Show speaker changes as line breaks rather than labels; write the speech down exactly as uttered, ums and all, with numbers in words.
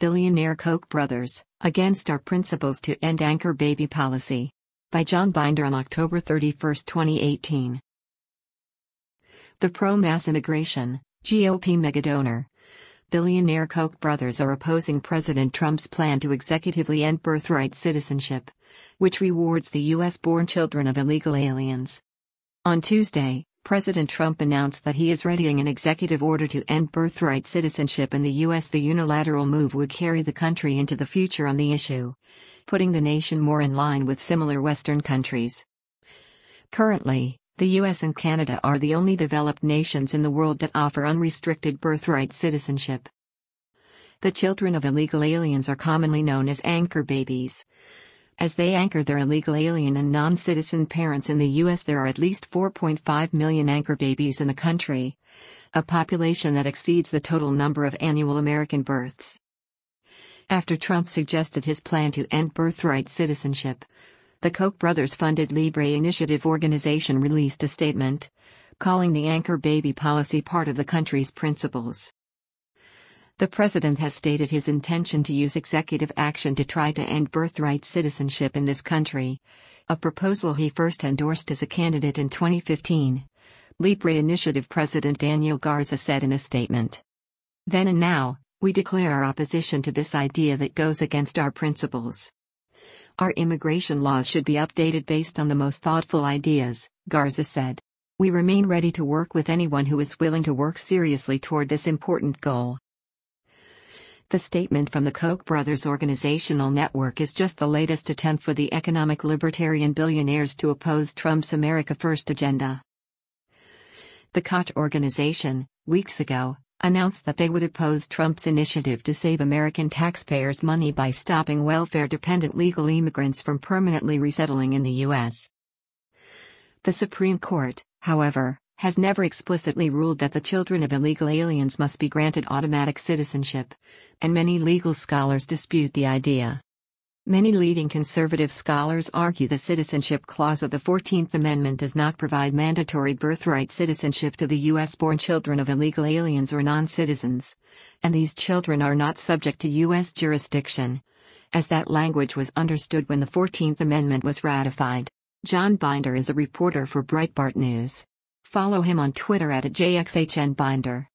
Billionaire Koch brothers, against our principles to end anchor baby policy. By John Binder on October thirty-first, twenty eighteen. The pro-mass immigration, G O P megadonor. Billionaire Koch brothers are opposing President Trump's plan to executively end birthright citizenship, which rewards the U S-born children of illegal aliens. On Tuesday, President Trump announced that he is readying an executive order to end birthright citizenship in the U S. The unilateral move would carry the country into the future on the issue, putting the nation more in line with similar Western countries. Currently, the U S and Canada are the only developed nations in the world that offer unrestricted birthright citizenship. The children of illegal aliens are commonly known as anchor babies. As they anchor their illegal alien and non-citizen parents in the U S, there are at least four point five million anchor babies in the country, a population that exceeds the total number of annual American births. After Trump suggested his plan to end birthright citizenship, the Koch brothers-funded Libre Initiative organization released a statement, calling the anchor baby policy part of the country's principles. The president has stated his intention to use executive action to try to end birthright citizenship in this country, a proposal he first endorsed as a candidate in twenty fifteen, Libre Initiative President Daniel Garza said in a statement. Then and now, we declare our opposition to this idea that goes against our principles. Our immigration laws should be updated based on the most thoughtful ideas, Garza said. We remain ready to work with anyone who is willing to work seriously toward this important goal. The statement from the Koch brothers' organizational network is just the latest attempt for the economic libertarian billionaires to oppose Trump's America First agenda. The Koch organization, weeks ago, announced that they would oppose Trump's initiative to save American taxpayers money by stopping welfare-dependent legal immigrants from permanently resettling in the U S. The Supreme Court, however, has never explicitly ruled that the children of illegal aliens must be granted automatic citizenship, and many legal scholars dispute the idea. Many leading conservative scholars argue the citizenship clause of the fourteenth Amendment does not provide mandatory birthright citizenship to the U S-born children of illegal aliens or non-citizens, and these children are not subject to U S jurisdiction, as that language was understood when the fourteenth Amendment was ratified. John Binder is a reporter for Breitbart News. Follow him on Twitter at J X H N Binder.